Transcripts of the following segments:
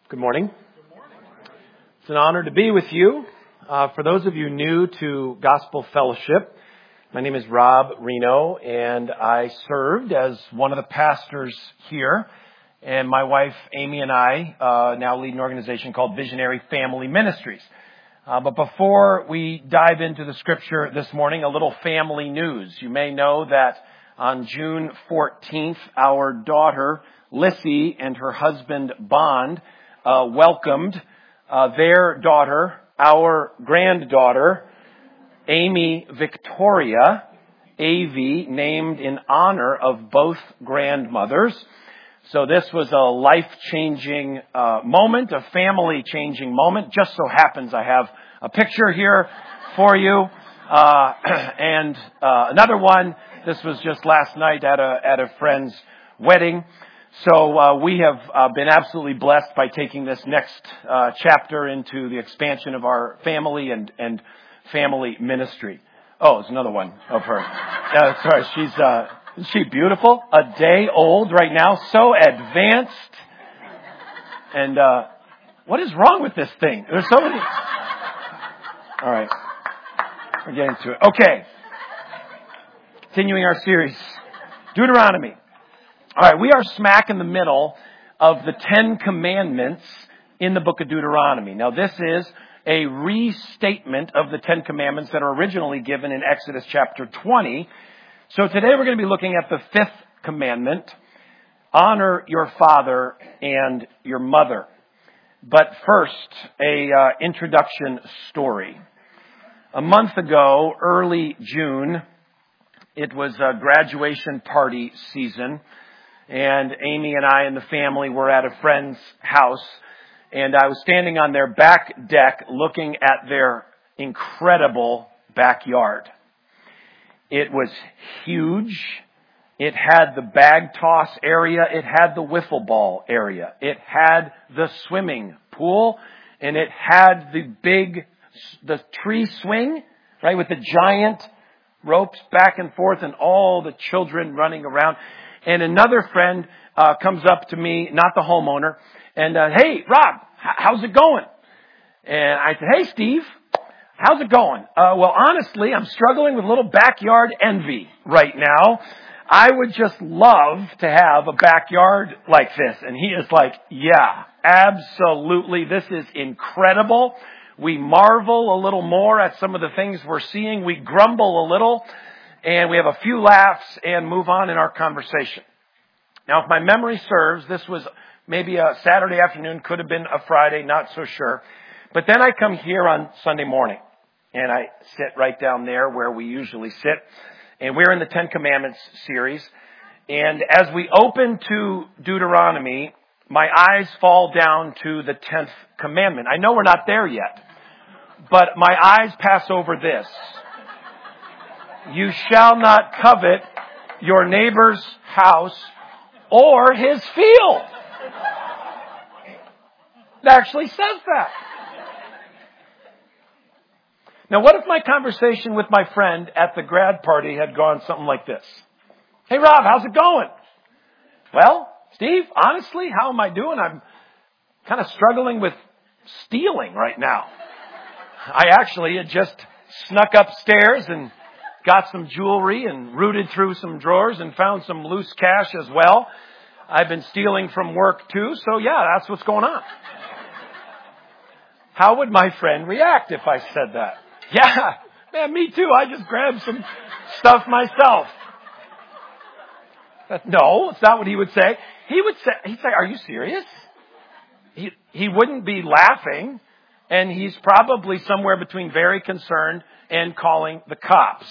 Good morning. It's an honor to be with you. For those of you new to Gospel Fellowship, my name is Rob Reno, and I served as one of the pastors here. And my wife, Amy, and I now lead an organization called Visionary Family Ministries. But before we dive into the scripture this morning, a little family news. You may know that on June 14th, our daughter, Lissy, and her husband, Bond, welcomed their daughter, our granddaughter, Amy Victoria, AV, named in honor of both grandmothers. So this was a life-changing moment, a family-changing moment. Just so happens I have a picture here for you. And another one, this was just last night at a friend's wedding. So we have been absolutely blessed by taking this next chapter into the expansion of our family and family ministry. Oh, there's another one of her. Sorry, isn't she beautiful? A day old right now, so advanced. And what is wrong with this thing? There's so many. All right, we're getting to it. Okay, continuing our series, Deuteronomy. All right, we are smack in the middle of the 10 Commandments in the book of Deuteronomy. Now, this is a restatement of the 10 Commandments that are originally given in Exodus chapter 20. So today we're going to be looking at the 5th commandment, honor your father and your mother. But first, a introduction story. A month ago, early June, it was a graduation party season. And Amy and I and the family were at a friend's house, and I was standing on their back deck looking at their incredible backyard. It was huge. It had the bag toss area. It had the wiffle ball area. It had the swimming pool, and it had the tree swing, right, with the giant ropes back and forth and all the children running around. And another friend comes up to me, not the homeowner, and, hey, Rob, how's it going? And I said, hey, Steve, how's it going? Well, honestly, I'm struggling with a little backyard envy right now. I would just love to have a backyard like this. And he is like, yeah, absolutely. This is incredible. We marvel a little more at some of the things we're seeing. We grumble a little. And we have a few laughs and move on in our conversation. Now, if my memory serves, this was maybe a Saturday afternoon, could have been a Friday, not so sure. But then I come here on Sunday morning, and I sit right down there where we usually sit. And we're in the 10 Commandments series. And as we open to Deuteronomy, my eyes fall down to the 10th commandment. I know we're not there yet, but my eyes pass over this. You shall not covet your neighbor's house or his field. It actually says that. Now, what if my conversation with my friend at the grad party had gone something like this? Hey, Rob, how's it going? Well, Steve, honestly, how am I doing? I'm kind of struggling with stealing right now. I actually had just snuck upstairs and got some jewelry and rooted through some drawers and found some loose cash as well. I've been stealing from work too, so yeah, that's what's going on. How would my friend react if I said that? Yeah, man, me too. I just grabbed some stuff myself. No, it's not what he would say. He'd say, are you serious? He wouldn't be laughing, and he's probably somewhere between very concerned and calling the cops.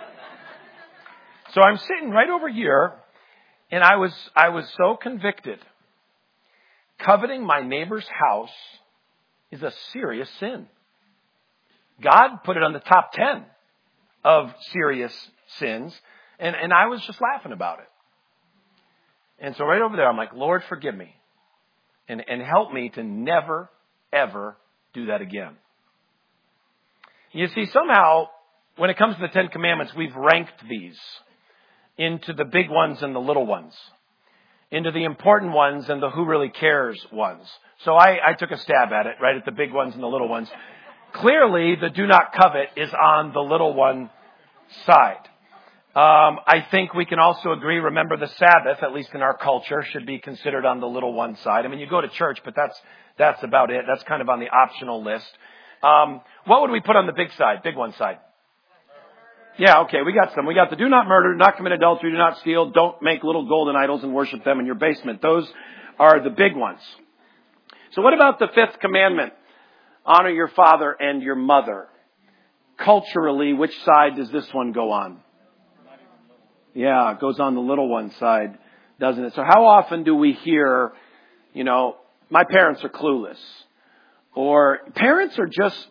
So I'm sitting right over here, and I was so convicted. Coveting my neighbor's house is a serious sin. God put it on the top 10 of serious sins, and I was just laughing about it. And so right over there, I'm like, Lord, forgive me, and help me to never, ever do that again. You see, somehow, when it comes to the 10 Commandments, we've ranked these into the big ones and the little ones. into the important ones and the who really cares ones. So I took a stab at it, right, at the big ones and the little ones. Clearly, the do not covet is on the little one side. I think we can also agree, remember the Sabbath, at least in our culture, should be considered on the little one side. I mean, you go to church, but that's about it. That's kind of on the optional list. What would we put on the big side, big one side? Yeah, okay, we got some. We got the do not murder, do not commit adultery, do not steal, don't make little golden idols and worship them in your basement. Those are the big ones. So what about the fifth commandment? Honor your father and your mother. Culturally, which side does this one go on? Yeah, it goes on the little one side, doesn't it? So how often do we hear, my parents are clueless, or parents are just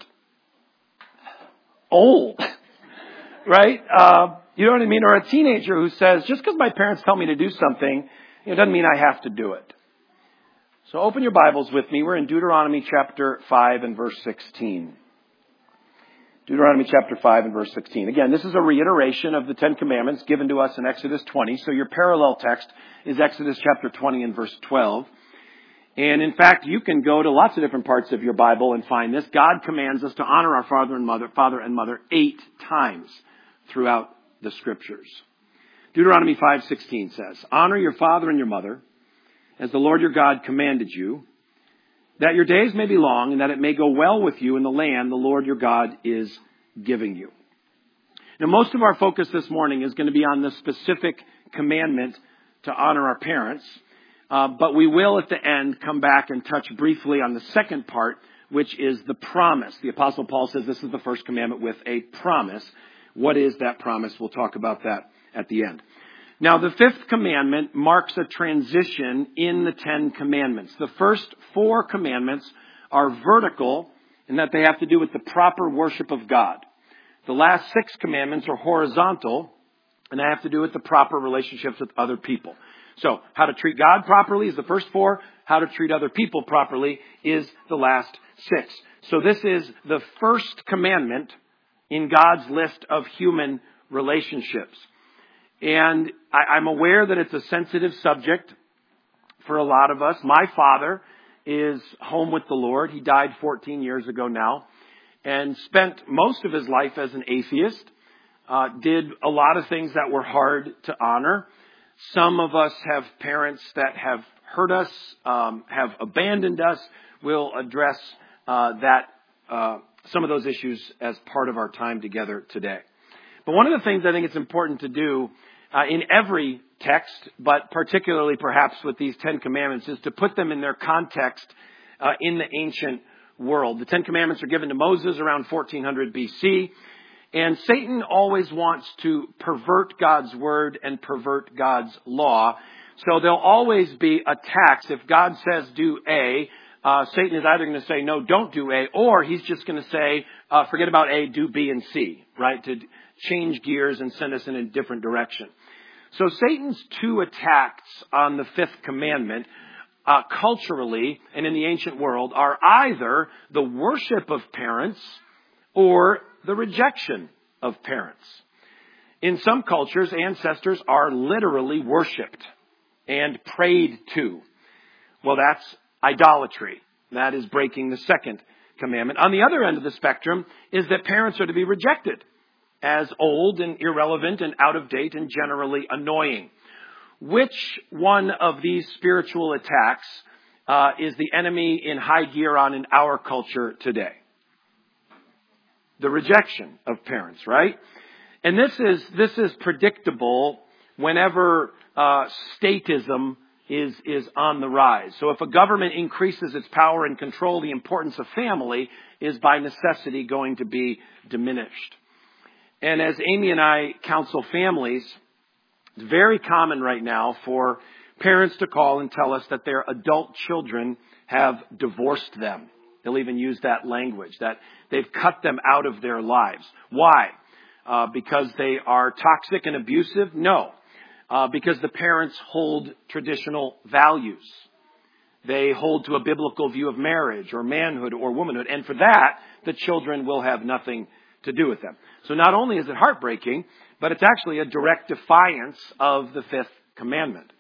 old, right? You know what I mean? Or a teenager who says, just because my parents tell me to do something, it doesn't mean I have to do it. So open your Bibles with me. We're in Deuteronomy chapter 5 and verse 16. Deuteronomy chapter 5 and verse 16. Again, this is a reiteration of the Ten Commandments given to us in Exodus 20. So your parallel text is Exodus chapter 20 and verse 12. And in fact, you can go to lots of different parts of your Bible and find this. God commands us to honor our father and mother 8 times throughout the scriptures. Deuteronomy 5:16 says, honor your father and your mother as the Lord your God commanded you, that your days may be long and that it may go well with you in the land the Lord your God is giving you. Now, most of our focus this morning is going to be on the specific commandment to honor our parents. But we will at the end come back and touch briefly on the second part, which is the promise. The Apostle Paul says this is the first commandment with a promise. What is that promise? We'll talk about that at the end. Now, the fifth commandment marks a transition in the Ten Commandments. The first 4 commandments are vertical in that they have to do with the proper worship of God. The last 6 commandments are horizontal and they have to do with the proper relationships with other people. So, how to treat God properly is the first 4. How to treat other people properly is the last 6. So this is the first commandment in God's list of human relationships. And I'm aware that it's a sensitive subject for a lot of us. My father is home with the Lord. He died 14 years ago now and spent most of his life as an atheist. Did a lot of things that were hard to honor. Some of us have parents that have hurt us, have abandoned us. We'll address some of those issues as part of our time together today. But one of the things I think it's important to do in every text, but particularly perhaps with these 10 commandments, is to put them in their context in the ancient world. The 10 commandments are given to Moses around 1400 BC. And Satan always wants to pervert God's word and pervert God's law. So there'll always be attacks. If God says do A, Satan is either going to say, no, don't do A, or he's just going to say, forget about A, do B and C, right? To change gears and send us in a different direction. So Satan's 2 attacks on the 5th commandment, culturally and in the ancient world, are either the worship of parents or the rejection of parents. In some cultures, ancestors are literally worshipped and prayed to. Well, that's idolatry. That is breaking the 2nd commandment. On the other end of the spectrum is that parents are to be rejected as old and irrelevant and out of date and generally annoying. Which one of these spiritual attacks is the enemy in high gear on in our culture today? The rejection of parents, right? And this is predictable whenever statism is on the rise. So if a government increases its power and control, the importance of family is by necessity going to be diminished. And as Amy and I counsel families, it's very common right now for parents to call and tell us that their adult children have divorced them. They'll even use that language, that they've cut them out of their lives. Why? Because they are toxic and abusive? No. Because the parents hold traditional values. They hold to a biblical view of marriage or manhood or womanhood. And for that, the children will have nothing to do with them. So not only is it heartbreaking, but it's actually a direct defiance of the 5th commandment.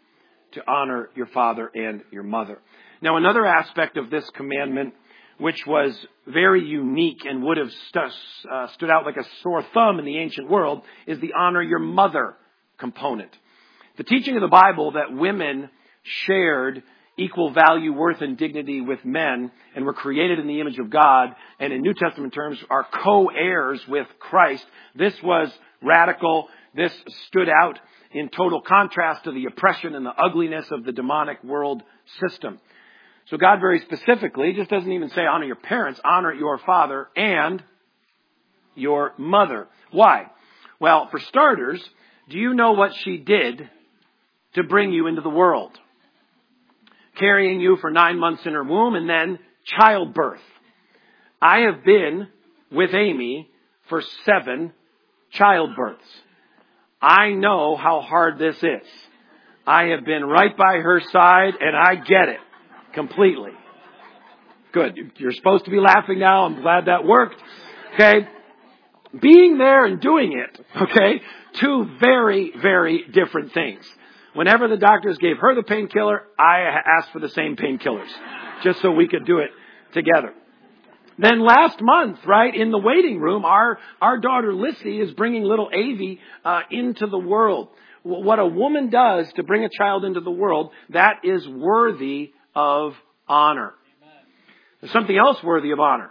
to honor your father and your mother. Now, another aspect of this commandment, which was very unique and would have stood out like a sore thumb in the ancient world, is the honor your mother component. The teaching of the Bible that women shared equal value, worth, and dignity with men and were created in the image of God, and in New Testament terms are co-heirs with Christ. This was radical. This stood out in total contrast to the oppression and the ugliness of the demonic world system. So God very specifically just doesn't even say honor your parents, honor your father and your mother. Why? Well, for starters, do you know what she did to bring you into the world? Carrying you for 9 months in her womb and then childbirth. I have been with Amy for 7 childbirths. I know how hard this is. I have been right by her side and I get it completely. Good. You're supposed to be laughing now. I'm glad that worked. Okay. Being there and doing it. Okay. 2 very, very different things. Whenever the doctors gave her the painkiller, I asked for the same painkillers, just so we could do it together. Then last month, right, in the waiting room, our daughter Lissy is bringing little Avie into the world. What a woman does to bring a child into the world, that is worthy of honor. There's something else worthy of honor.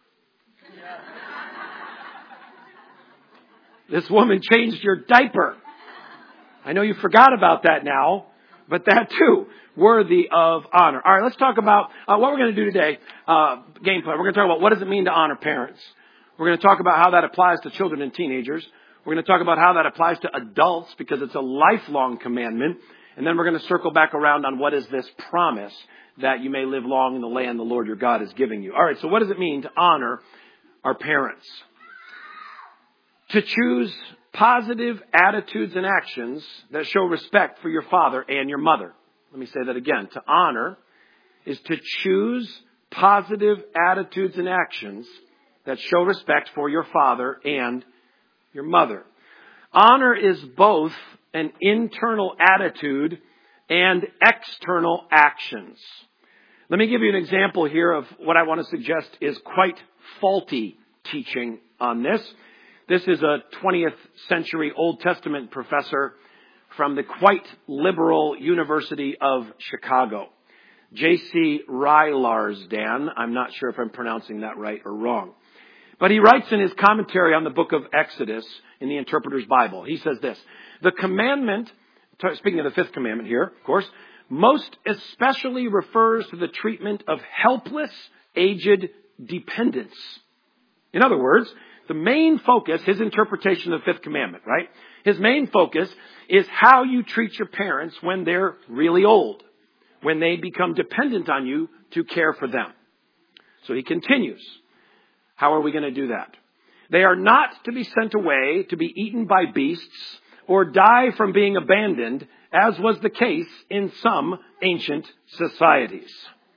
This woman changed your diaper. I know you forgot about that now, but that too, worthy of honor. All right, let's talk about what we're going to do today. Game plan. We're going to talk about what does it mean to honor parents. We're going to talk about how that applies to children and teenagers. We're going to talk about how that applies to adults because it's a lifelong commandment. And then we're going to circle back around on what is this promise that you may live long in the land the Lord your God is giving you. All right, so what does it mean to honor our parents? To choose positive attitudes and actions that show respect for your father and your mother. Let me say that again. To honor is to choose positive attitudes and actions that show respect for your father and your mother. Honor is both an internal attitude and external actions. Let me give you an example here of what I want to suggest is quite faulty teaching on this. This is a 20th century Old Testament professor from the quite liberal University of Chicago. J.C. Rylarsdan. I'm not sure if I'm pronouncing that right or wrong. But he writes in his commentary on the book of Exodus in the Interpreter's Bible. He says this: the commandment, speaking of the 5th commandment here, of course, most especially refers to the treatment of helpless, aged dependents. In other words, the main focus, his interpretation of the 5th commandment, right? His main focus is how you treat your parents when they're really old, when they become dependent on you to care for them. So he continues. How are we going to do that? They are not to be sent away to be eaten by beasts or die from being abandoned, as was the case in some ancient societies.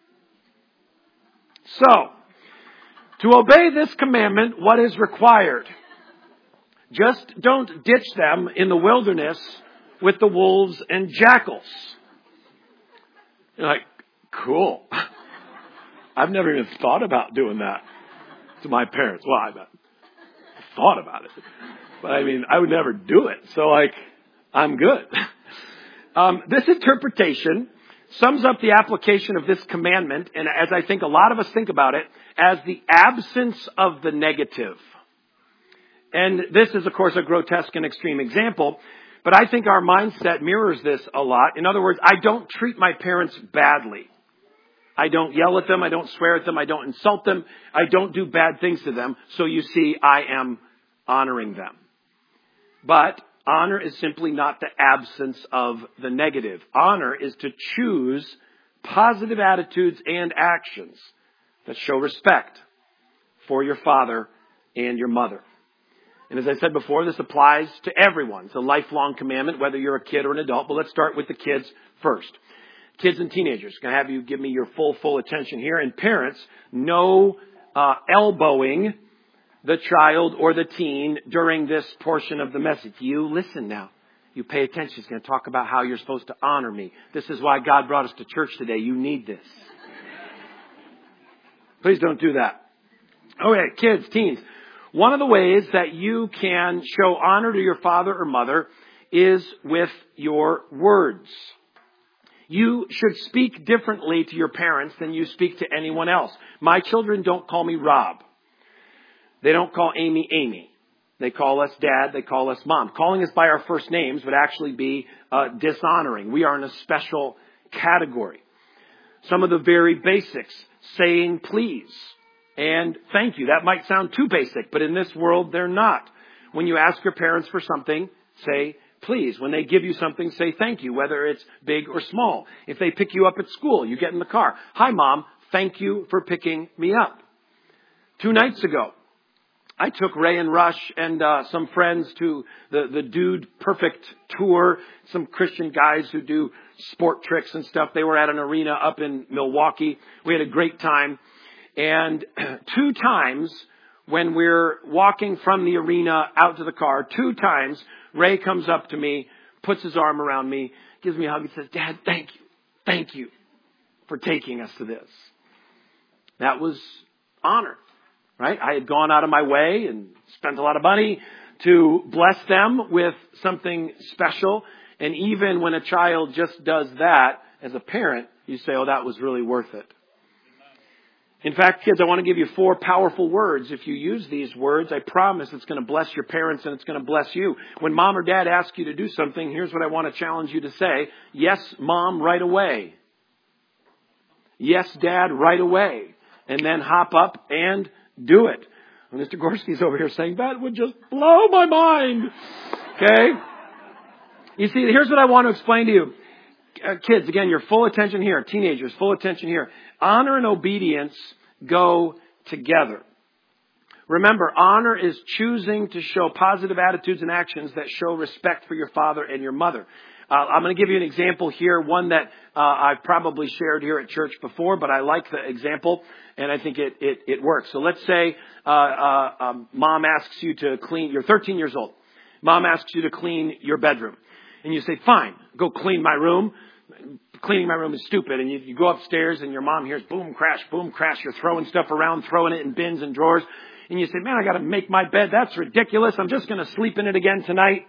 So, to obey this commandment, what is required? Just don't ditch them in the wilderness with the wolves and jackals. You're like, cool. I've never even thought about doing that to my parents. Well, I thought about it. But I mean, I would never do it. So I'm good. This interpretation sums up the application of this commandment, and as I think a lot of us think about it, as the absence of the negative. And this is, of course, a grotesque and extreme example, but I think our mindset mirrors this a lot. In other words, I don't treat my parents badly. I don't yell at them. I don't swear at them. I don't insult them. I don't do bad things to them. So you see, I am honoring them. But honor is simply not the absence of the negative. Honor is to choose positive attitudes and actions that show respect for your father and your mother. And as I said before, this applies to everyone. It's a lifelong commandment, whether you're a kid or an adult. But let's start with the kids first. Kids and teenagers. I'm going to have you give me your full attention here. And parents, no elbowing the child or the teen during this portion of the message. You listen now. You pay attention. He's going to talk about how you're supposed to honor me. This is why God brought us to church today. You need this. Please don't do that. Okay, kids, teens. One of the ways that you can show honor to your father or mother is with your words. You should speak differently to your parents than you speak to anyone else. My children don't call me Rob. They don't call Amy, Amy. They call us Dad. They call us Mom. Calling us by our first names would actually be dishonoring. We are in a special category. Some of the very basics, saying please and thank you. That might sound too basic, but in this world, they're not. When you ask your parents for something, say please. When they give you something, say thank you, whether it's big or small. If they pick you up at school, you get in the car. Hi, Mom. Thank you for picking me up. 2 nights ago, I took Ray and Rush and some friends to the Dude Perfect tour. Some Christian guys who do sport tricks and stuff. They were at an arena up in Milwaukee. We had a great time. And 2 times when we're walking from the arena out to the car, 2 times Ray comes up to me, puts his arm around me, gives me a hug and says, Dad, thank you. Thank you for taking us to this. That was honor. Right? I had gone out of my way and spent a lot of money to bless them with something special. And even when a child just does that, as a parent, you say, oh, that was really worth it. In fact, kids, I want to give you 4 powerful words. If you use these words, I promise it's going to bless your parents and it's going to bless you. When Mom or Dad ask you to do something, here's what I want to challenge you to say. Yes, Mom, right away. Yes, Dad, right away. And then hop up and do it. Mr. Gorski's over here saying, that would just blow my mind. Okay? You see, here's what I want to explain to you. Kids, again, you're full attention here. Teenagers, full attention here. Honor and obedience go together. Remember, honor is choosing to show positive attitudes and actions that show respect for your father and your mother. I'm going to give you an example here, one that I've probably shared here at church before, but I like the example, and I think it works. So let's say Mom asks you to clean. You're 13 years old. Mom asks you to clean your bedroom. And you say, fine, go clean my room. Cleaning my room is stupid. And you go upstairs and your mom hears boom, crash, boom, crash. You're throwing stuff around, throwing it in bins and drawers. And you say, man, I got to make my bed. That's ridiculous. I'm just going to sleep in it again tonight.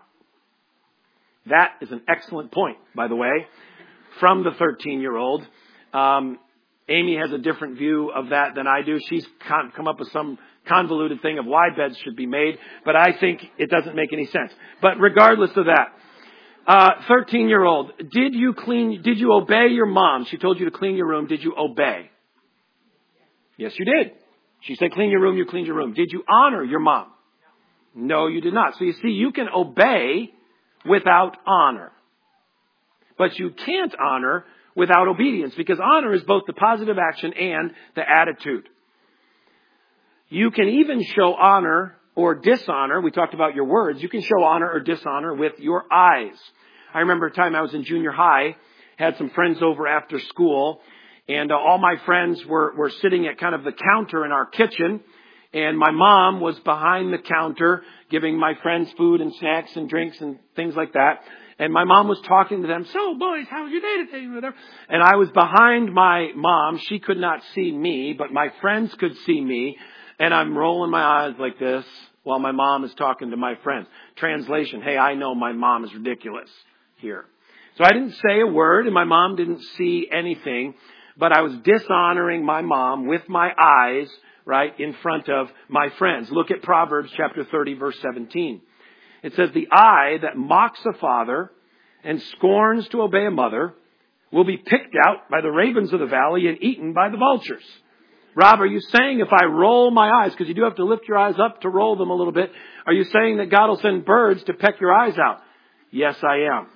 That is an excellent point, by the way, from the 13-year-old. Amy has a different view of that than I do. She's come up with some convoluted thing of why beds should be made, but I think it doesn't make any sense. But regardless of that, 13-year-old, did you obey your mom? She told you to clean your room. Did you obey? Yes, you did. She said, clean your room. You cleaned your room. Did you honor your mom? No, you did not. So you see, you can obey without honor. But you can't honor without obedience, because honor is both the positive action and the attitude. You can even show honor or dishonor. We talked about your words. You can show honor or dishonor with your eyes. I remember a time I was in junior high, had some friends over after school, and all my friends were sitting at kind of the counter in our kitchen, and my mom was behind the counter giving my friends food and snacks and drinks and things like that. And my mom was talking to them, so boys, how was your day today? And I was behind my mom. She could not see me, but my friends could see me. And I'm rolling my eyes like this while my mom is talking to my friends. Translation, hey, I know my mom is ridiculous here. So I didn't say a word and my mom didn't see anything, but I was dishonoring my mom with my eyes, right, in front of my friends. Look at Proverbs chapter 30, verse 17. It says, the eye that mocks a father and scorns to obey a mother will be picked out by the ravens of the valley and eaten by the vultures. Rob, are you saying if I roll my eyes, because you do have to lift your eyes up to roll them a little bit, are you saying that God will send birds to peck your eyes out? Yes, I am.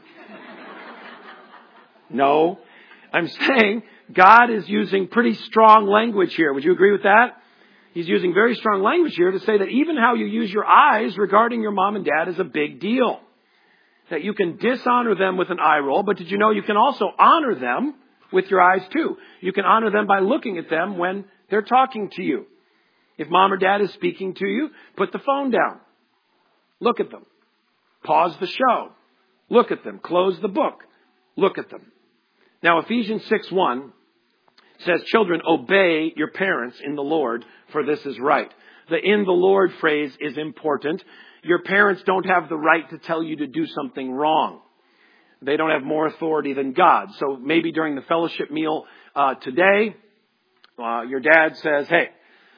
No, I'm saying God is using pretty strong language here. Would you agree with that? He's using very strong language here to say that even how you use your eyes regarding your mom and dad is a big deal. That you can dishonor them with an eye roll, but did you know you can also honor them with your eyes too? You can honor them by looking at them when they're talking to you. If mom or dad is speaking to you, put the phone down. Look at them. Pause the show. Look at them. Close the book. Look at them. Now, Ephesians 6:1 says, children, obey your parents in the Lord, for this is right. The in the Lord phrase is important. Your parents don't have the right to tell you to do something wrong. They don't have more authority than God. So maybe during the fellowship meal today, your dad says, hey,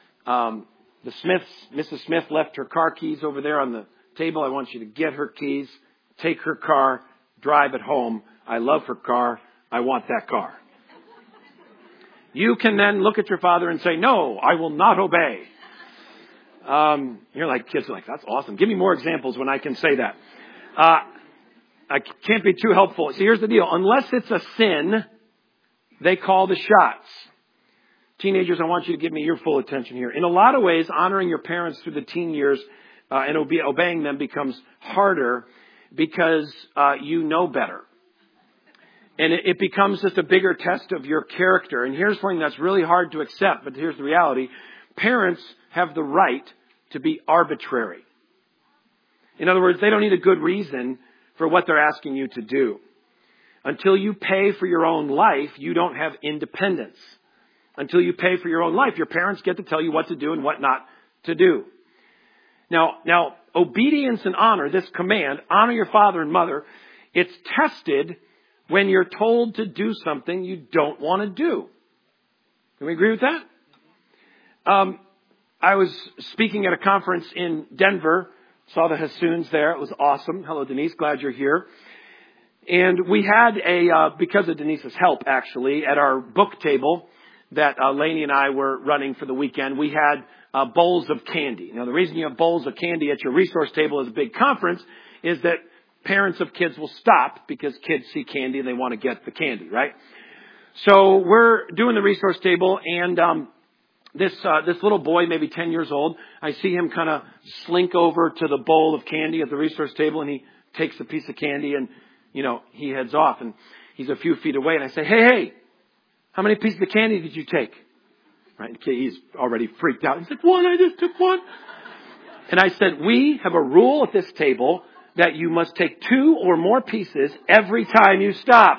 Mrs. Smith left her car keys over there on the table. I want you to get her keys, take her car, drive it home. I love her car. I want that car. You can then look at your father and say, no, I will not obey. You're like, kids are like, that's awesome. Give me more examples when I can say that. I can't be too helpful. So here's the deal. Unless it's a sin, they call the shots. Teenagers, I want you to give me your full attention here. In a lot of ways, honoring your parents through the teen years and obeying them becomes harder because you know better. And it becomes just a bigger test of your character. And here's something that's really hard to accept, but here's the reality. Parents have the right to be arbitrary. In other words, they don't need a good reason for what they're asking you to do. Until you pay for your own life, you don't have independence. Until you pay for your own life, your parents get to tell you what to do and what not to do. Now, obedience and honor, this command, honor your father and mother, it's tested when you're told to do something you don't want to do. Can we agree with that? I was speaking at a conference in Denver. Saw the Hassoons there. It was awesome. Hello, Denise. Glad you're here. And we had because of Denise's help, actually, at our book table that Lainey and I were running for the weekend, we had bowls of candy. Now, the reason you have bowls of candy at your resource table as a big conference is that parents of kids will stop because kids see candy and they want to get the candy, right? So we're doing the resource table, and this little boy, maybe 10 years old, I see him kind of slink over to the bowl of candy at the resource table, and he takes a piece of candy and, he heads off, and he's a few feet away, and I say, hey, how many pieces of candy did you take? Right? Okay, he's already freaked out. He's like, one, I just took one. And I said, we have a rule at this table that you must take 2 or more pieces every time you stop.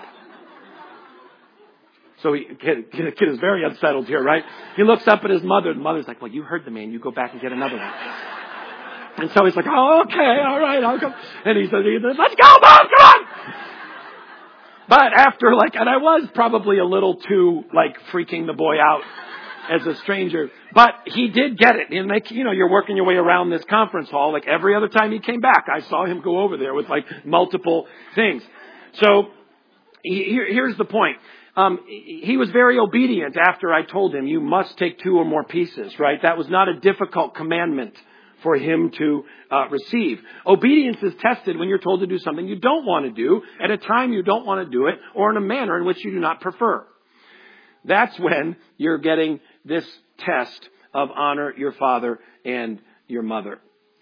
So the kid is very unsettled here, right? He looks up at his mother. The mother's like, well, you heard the man. You go back and get another one. And so he's like, oh, okay, all right, I'll go. And he says, let's go, Mom, come on! But after, and I was probably a little too, freaking the boy out as a stranger. But he did get it. And, you're working your way around this conference hall. Every other time he came back, I saw him go over there with, multiple things. So here's the point. He was very obedient after I told him, you must take 2 or more pieces, right? That was not a difficult commandment for him to receive. Obedience is tested when you're told to do something you don't want to do, at a time you don't want to do it, or in a manner in which you do not prefer. That's when you're getting this test of honor your father and your mother.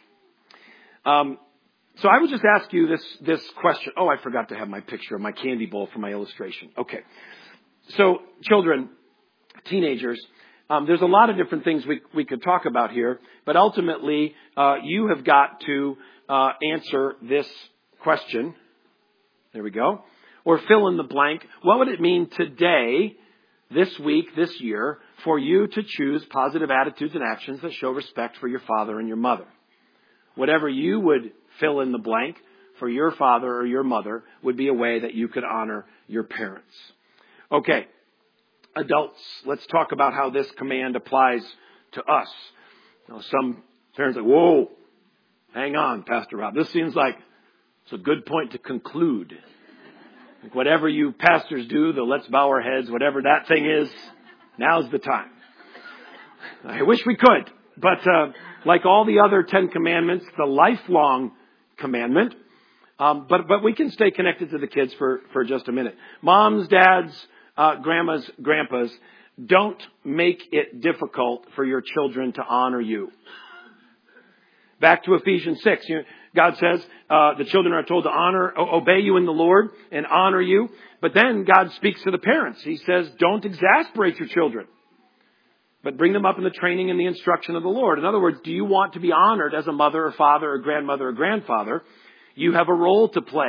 So I would just ask you this question. Oh, I forgot to have my picture of my candy bowl for my illustration. Okay. So children, teenagers, there's a lot of different things we could talk about here, but ultimately, you have got to answer this question. There we go. Or fill in the blank. What would it mean today, this week, this year, for you to choose positive attitudes and actions that show respect for your father and your mother? Whatever you would fill in the blank for your father or your mother would be a way that you could honor your parents. Okay, adults, let's talk about how this command applies to us. Now, some parents are like, whoa, hang on, Pastor Rob. This seems like it's a good point to conclude. Whatever you pastors do, the let's bow our heads, whatever that thing is, now's the time. I wish we could, but like all the other 10 commandments, the lifelong commandment, but we can stay connected to the kids for just a minute. Moms, dads, grandmas, grandpas, don't make it difficult for your children to honor you. Back to Ephesians 6, God says the children are told to obey you in the Lord and honor you. But then God speaks to the parents. He says, don't exasperate your children, but bring them up in the training and the instruction of the Lord. In other words, do you want to be honored as a mother or father or grandmother or grandfather? You have a role to play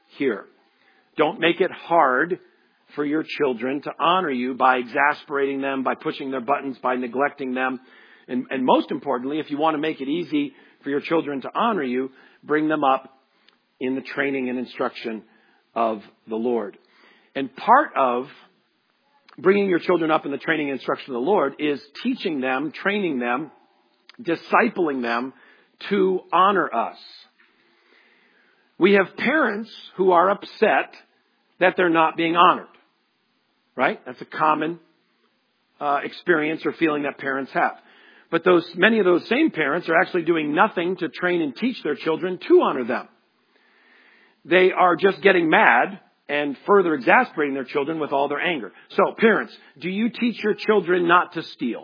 here. Don't make it hard for your children to honor you by exasperating them, by pushing their buttons, by neglecting them. And most importantly, if you want to make it easy for your children to honor you, bring them up in the training and instruction of the Lord. And part of bringing your children up in the training and instruction of the Lord is teaching them, training them, discipling them to honor us. We have parents who are upset that they're not being honored. Right? That's a common experience or feeling that parents have. But many of those same parents are actually doing nothing to train and teach their children to honor them. They are just getting mad and further exasperating their children with all their anger. So, parents, do you teach your children not to steal?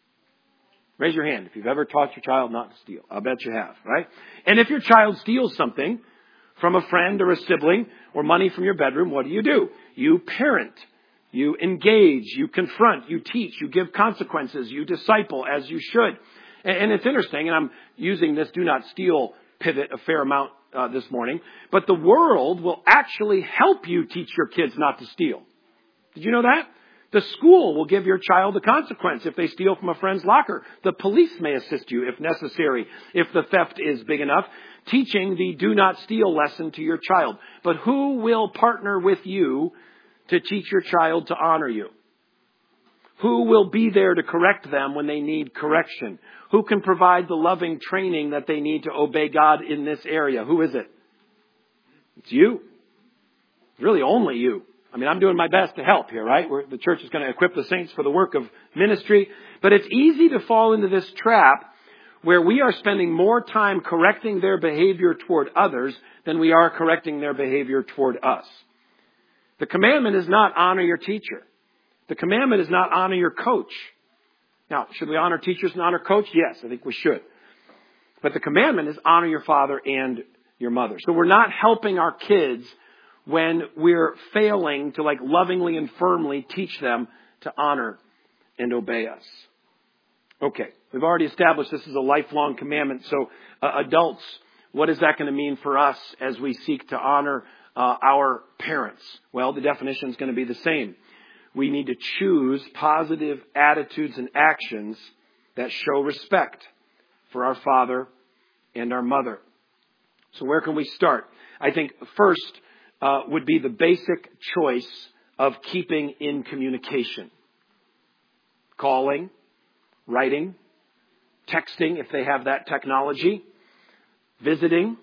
Raise your hand if you've ever taught your child not to steal. I'll bet you have, right? And if your child steals something from a friend or a sibling or money from your bedroom, what do? You parent. You engage, you confront, you teach, you give consequences, you disciple as you should. And it's interesting, and I'm using this do not steal pivot a fair amount this morning, but the world will actually help you teach your kids not to steal. Did you know that? The school will give your child a consequence if they steal from a friend's locker. The police may assist you if necessary, if the theft is big enough, teaching the do not steal lesson to your child. But who will partner with you to teach your child to honor you? Who will be there to correct them when they need correction? Who can provide the loving training that they need to obey God in this area? Who is it? It's you. It's really only you. I mean, I'm doing my best to help here, right? The church is going to equip the saints for the work of ministry. But it's easy to fall into this trap where we are spending more time correcting their behavior toward others than we are correcting their behavior toward us. The commandment is not honor your teacher. The commandment is not honor your coach. Now, should we honor teachers and honor coach? Yes, I think we should. But the commandment is honor your father and your mother. So we're not helping our kids when we're failing to lovingly and firmly teach them to honor and obey us. Okay, we've already established this is a lifelong commandment. So adults, what is that going to mean for us as we seek to honor our parents? Well, the definition is going to be the same. We need to choose positive attitudes and actions that show respect for our father and our mother. So where can we start? I think first would be the basic choice of keeping in communication. Calling, writing, texting if they have that technology, visiting.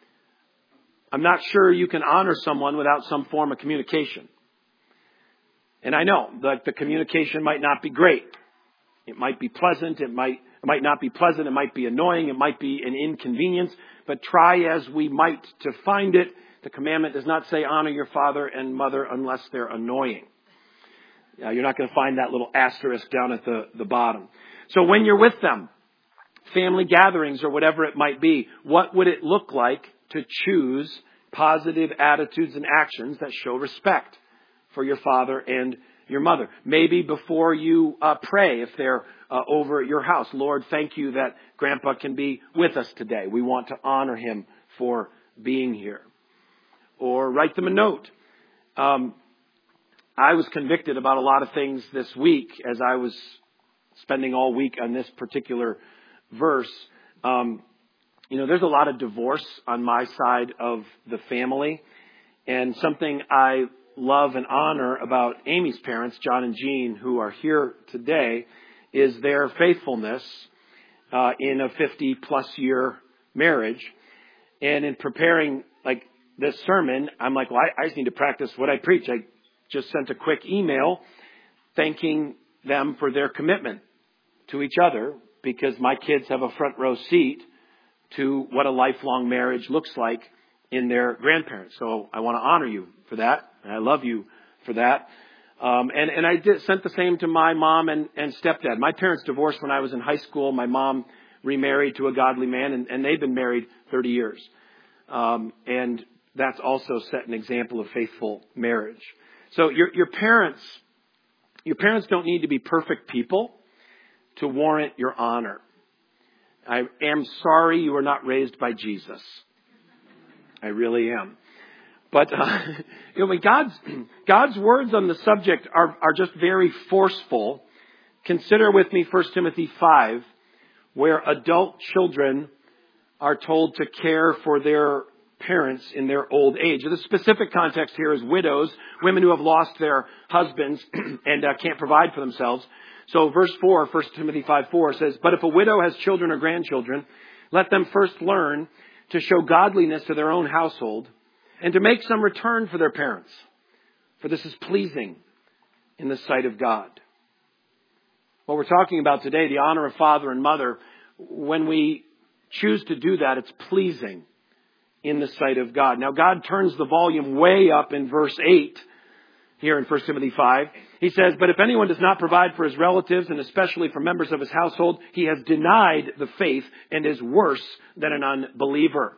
I'm not sure you can honor someone without some form of communication. And I know that the communication might not be great. It might be pleasant. It might not be pleasant. It might be annoying. It might be an inconvenience. But try as we might to find it, the commandment does not say honor your father and mother unless they're annoying. You're not going to find that little asterisk down at the bottom. So when you're with them, family gatherings or whatever it might be, what would it look like to choose positive attitudes and actions that show respect for your father and your mother? Maybe before you pray, if they're over at your house, Lord, thank you that Grandpa can be with us today. We want to honor him for being here. Or write them a note. I was convicted about a lot of things this week as I was spending all week on this particular verse. There's a lot of divorce on my side of the family. And something I love and honor about Amy's parents, John and Jean, who are here today, is their faithfulness in a 50-plus year marriage. And in preparing this sermon, I'm like, well, I just need to practice what I preach. I just sent a quick email thanking them for their commitment to each other because my kids have a front row seat to what a lifelong marriage looks like in their grandparents. So I want to honor you for that. And I love you for that. And I sent the same to my mom and stepdad. My parents divorced when I was in high school. My mom remarried to a godly man, and they've been married 30 years. And that's also set an example of faithful marriage. So your parents don't need to be perfect people to warrant your honor. I am sorry you were not raised by Jesus. I really am. But God's words on the subject are just very forceful. Consider with me 1 Timothy 5, where adult children are told to care for their parents in their old age. The specific context here is widows, women who have lost their husbands and can't provide for themselves. So verse 4, 1 Timothy 5:4 says, "But if a widow has children or grandchildren, let them first learn to show godliness to their own household and to make some return for their parents. For this is pleasing in the sight of God." What we're talking about today, the honor of father and mother, when we choose to do that, it's pleasing in the sight of God. Now, God turns the volume way up in verse 8 here in 1 Timothy 5. He says, "But if anyone does not provide for his relatives and especially for members of his household, he has denied the faith and is worse than an unbeliever."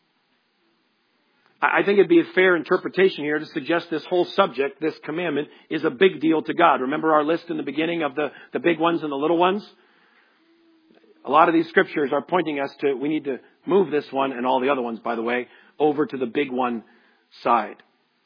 I think it'd be a fair interpretation here to suggest this whole subject, this commandment, is a big deal to God. Remember our list in the beginning of the big ones and the little ones? A lot of these scriptures are pointing us to, we need to move this one and all the other ones, by the way, over to the big one side.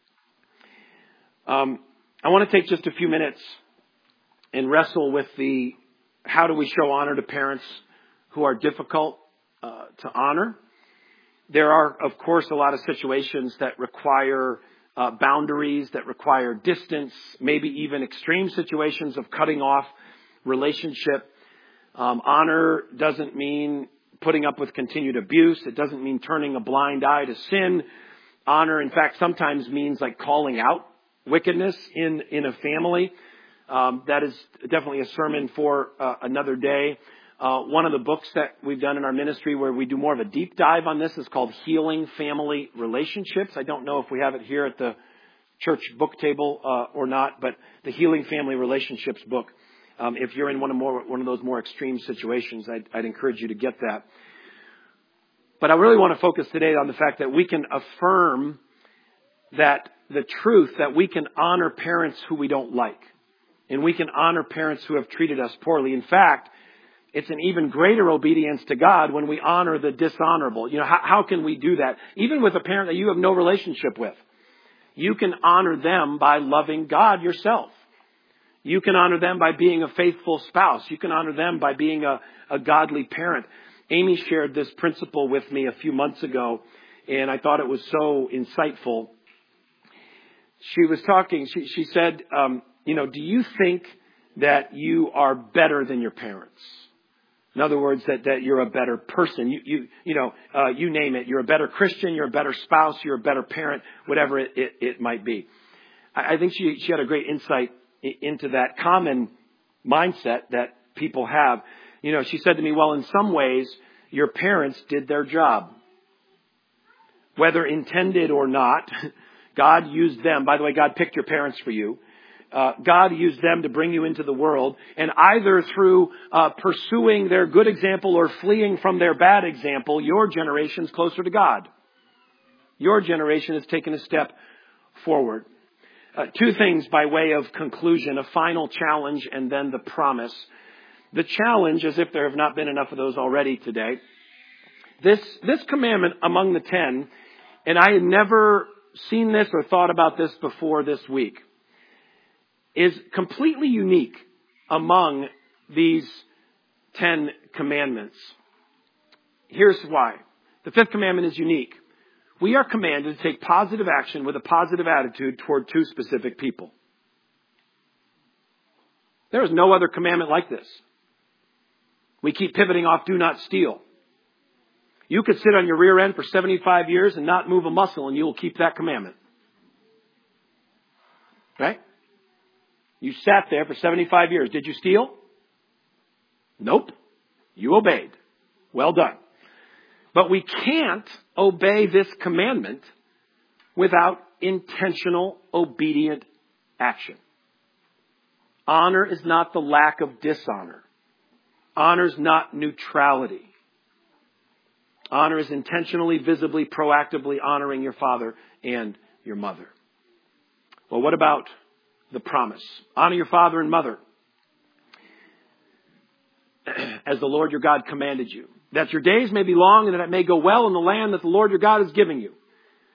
I want to take just a few minutes and wrestle with how do we show honor to parents who are difficult to honor. There are, of course, a lot of situations that require boundaries, that require distance, maybe even extreme situations of cutting off relationship. Honor doesn't mean putting up with continued abuse. It doesn't mean turning a blind eye to sin. Honor, in fact, sometimes means like calling out wickedness in a family. That is definitely a sermon for another day. One of the books that we've done in our ministry where we do more of a deep dive on this is called Healing Family Relationships. I don't know if we have it here at the church book table or not, but the Healing Family Relationships book. If you're in one of those more extreme situations, I'd encourage you to get that. But I really want to focus today on the fact that we can affirm that the truth that we can honor parents who we don't like. And we can honor parents who have treated us poorly. In fact, it's an even greater obedience to God when we honor the dishonorable. How can we do that? Even with a parent that you have no relationship with. You can honor them by loving God yourself. You can honor them by being a faithful spouse. You can honor them by being a godly parent. Amy shared this principle with me a few months ago, and I thought it was so insightful. She was talking, she said, do you think that you are better than your parents? In other words, that you're a better person. You name it. You're a better Christian. You're a better spouse. You're a better parent. Whatever it might be. I think she had a great insight into that common mindset that people have. She said to me, well, in some ways, your parents did their job. Whether intended or not, God used them. By the way, God picked your parents for you. God used them to bring you into the world, and either through pursuing their good example or fleeing from their bad example, your generation's closer to God. Your generation has taken a step forward. Two things by way of conclusion, a final challenge and then the promise. The challenge, as if there have not been enough of those already today, this commandment among the 10, and I had never seen this or thought about this before this week, is completely unique among these 10 commandments. Here's why. The fifth commandment is unique. We are commanded to take positive action with a positive attitude toward two specific people. There is no other commandment like this. We keep pivoting off do not steal. You could sit on your rear end for 75 years and not move a muscle and you will keep that commandment. Right? You sat there for 75 years. Did you steal? Nope. You obeyed. Well done. But we can't obey this commandment without intentional, obedient action. Honor is not the lack of dishonor. Honor is not neutrality. Honor is intentionally, visibly, proactively honoring your father and your mother. Well, what about the promise? Honor your father and mother as the Lord your God commanded you, that your days may be long and that it may go well in the land that the Lord your God is giving you.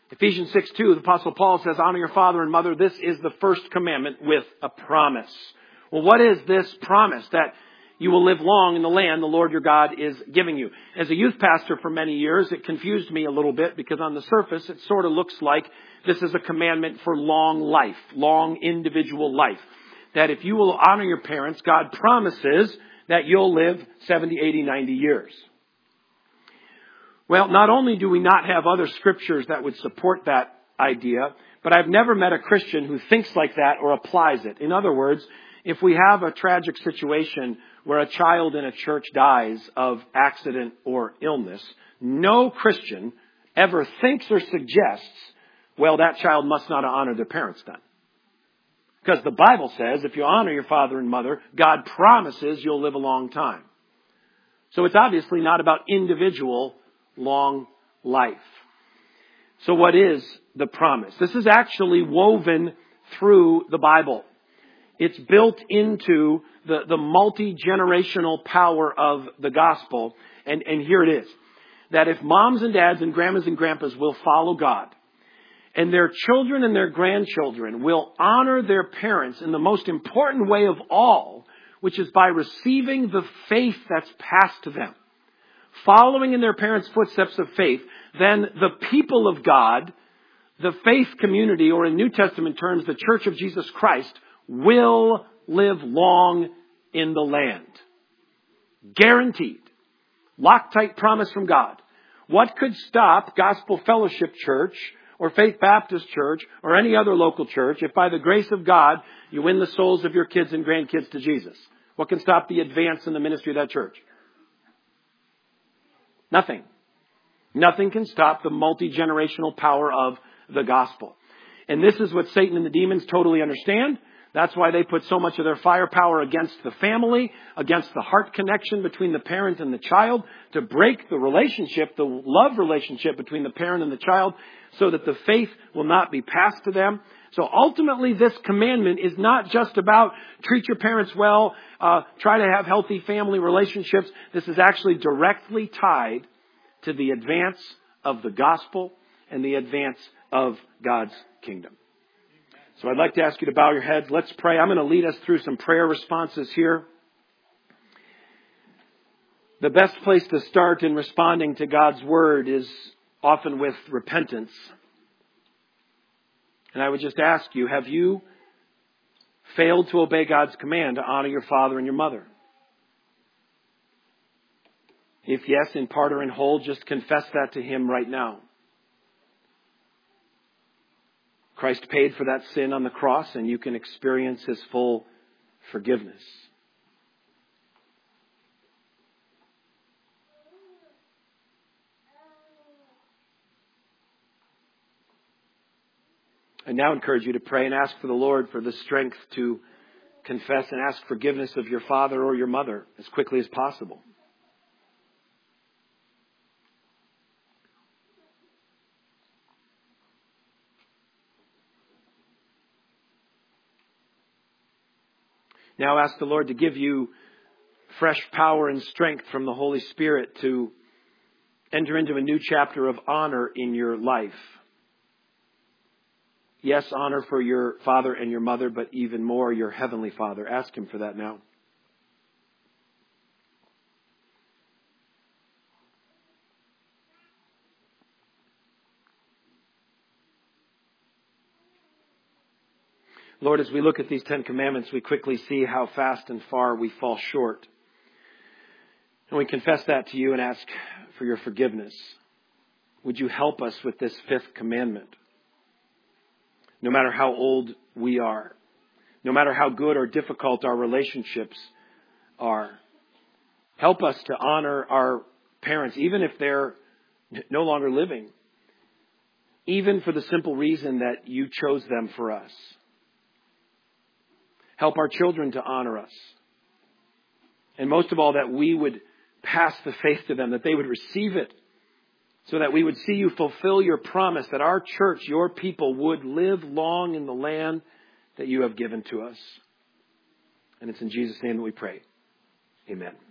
Ephesians 6:2, the Apostle Paul says, honor your father and mother. This is the first commandment with a promise. Well, what is this promise? That you will live long in the land the Lord your God is giving you. As a youth pastor for many years, it confused me a little bit because on the surface, it sort of looks like this is a commandment for long life, long individual life. That if you will honor your parents, God promises that you'll live 70, 80, 90 years. Well, not only do we not have other scriptures that would support that idea, but I've never met a Christian who thinks like that or applies it. In other words, if we have a tragic situation where a child in a church dies of accident or illness, no Christian ever thinks or suggests, well, that child must not honor their parents then. Because the Bible says if you honor your father and mother, God promises you'll live a long time. So it's obviously not about individual long life. So what is the promise? This is actually woven through the Bible. It's built into the multi-generational power of the gospel. And here it is. That if moms and dads and grandmas and grandpas will follow God, and their children and their grandchildren will honor their parents in the most important way of all, which is by receiving the faith that's passed to them, following in their parents' footsteps of faith, then the people of God, the faith community, or in New Testament terms, the Church of Jesus Christ, will live long in the land. Guaranteed. Loctite promise from God. What could stop Gospel Fellowship Church or Faith Baptist Church or any other local church if by the grace of God you win the souls of your kids and grandkids to Jesus? What can stop the advance in the ministry of that church? Nothing. Nothing can stop the multi-generational power of the gospel. And this is what Satan and the demons totally understand. That's why they put so much of their firepower against the family, against the heart connection between the parent and the child, to break the relationship, the love relationship between the parent and the child, so that the faith will not be passed to them. So ultimately, this commandment is not just about treat your parents well, try to have healthy family relationships. This is actually directly tied to the advance of the gospel and the advance of God's kingdom. So I'd like to ask you to bow your heads. Let's pray. I'm going to lead us through some prayer responses here. The best place to start in responding to God's word is often with repentance. And I would just ask you, have you failed to obey God's command to honor your father and your mother? If yes, in part or in whole, just confess that to Him right now. Christ paid for that sin on the cross, and you can experience His full forgiveness. I now encourage you to pray and ask for the Lord for the strength to confess and ask forgiveness of your father or your mother as quickly as possible. Now ask the Lord to give you fresh power and strength from the Holy Spirit to enter into a new chapter of honor in your life. Yes, honor for your father and your mother, but even more your heavenly Father. Ask Him for that now. Lord, as we look at these 10 commandments, we quickly see how fast and far we fall short. And we confess that to you and ask for your forgiveness. Would you help us with this 5th commandment? No matter how old we are, no matter how good or difficult our relationships are, help us to honor our parents, even if they're no longer living, even for the simple reason that you chose them for us. Help our children to honor us. And most of all, that we would pass the faith to them, that they would receive it, so that we would see you fulfill your promise that our church, your people, would live long in the land that you have given to us. And it's in Jesus' name that we pray. Amen.